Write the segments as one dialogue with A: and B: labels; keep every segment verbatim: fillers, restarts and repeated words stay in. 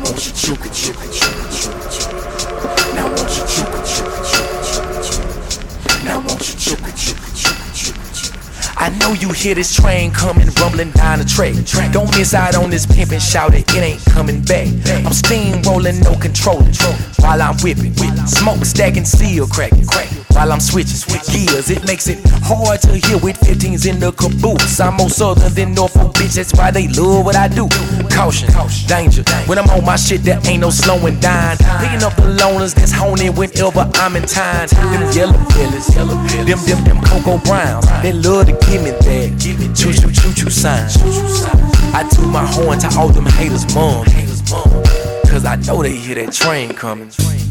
A: won't you choke it, choke it, choke it, choke it, choke it. Now won't you choke it, choke it, choke it, choke it, choke it. Now won't you choke it, choke it, choke it, choke it, choke it. I know you hear this train coming, rumbling down the track. Don't miss out on this pimpin', shout it, it ain't coming back. I'm steamrolling, no controlling, while I'm whipping, smoke stacking, seal cracking, while I'm switching gears. It makes it hard to hear with fifteens in the caboose. I'm more southern than Norfolk, bitch, that's why they love what I do. Caution, danger, when I'm on my shit, there ain't no slowing down. Picking up the loners that's honing whenever I'm in time. Them yellow fellas, them, them, them Cocoa Browns, they love to give me that choo choo choo choo sign. I toot my horn to all them haters, mom, cause I know they hear that train coming.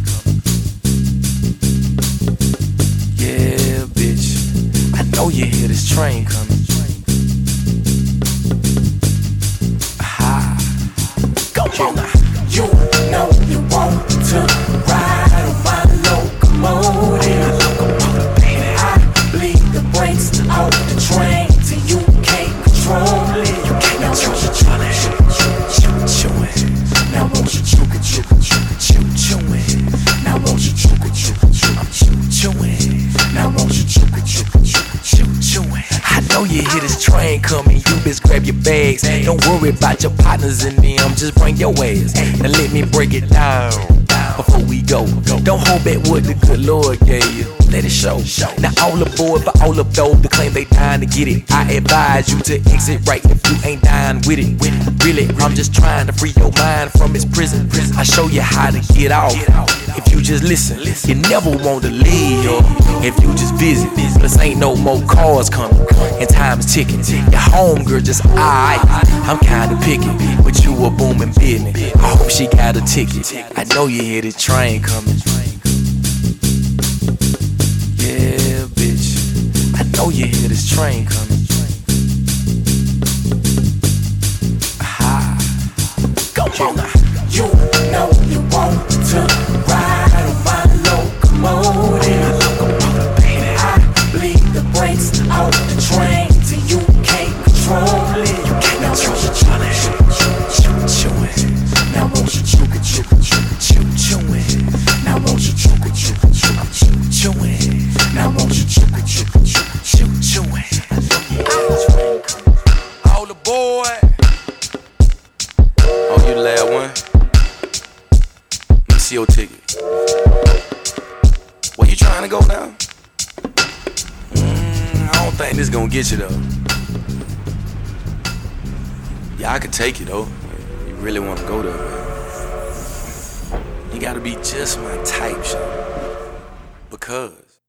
A: Yeah, bitch, I know you hear this train coming. Aha, go on now. You know you want to ride on my locomotive. I bleed the brakes off the train till you can't control it. You can't now won't you choke it, choke it. Now won't you choke it, choke it, choke it, choke it. Now won't you choke it, choke it, choke it, choke it. Now won't you choke it, choke it, choke it, choke it. I know you hear this train coming, you best grab your bags. Don't worry about your partners and them, just bring your ass. Now let me break it down before we go. Don't hold back what the good Lord gave you. Let it show. Now all aboard for all of those that claim they dying to get it. I advise you to exit right if you ain't dying with it. Really, I'm just trying to free your mind from its prison. I show you how to get off. If you just listen, you never want to leave. If you just visit, plus ain't no more cars coming and time's ticking. Your homegirl just alright. I'm kinda picky, but you a booming business. I hope she got a ticket. I know you hear the train coming. Yeah, bitch, I know you hear this train coming. Aha, go on now. You know you want to ride on my locomotive. I bleed the brakes off the train till you can't control it. You can't now won't you choke it, choke it, choke it. Now won't you choke it, choke it, choke it, choke it, choke it. Now won't you choke it, choke it, choke it, choke it, choke it. Now won't you choke it, choke it, choke it, choke it, choke it. I know you hear this train coming. All aboard. Oh, you the last one? Let me see your ticket. Where you trying to go now? Mm, I don't think this gonna get you though. Yeah, I could take you though. You really wanna go there, man. You gotta be just my type, shit. Because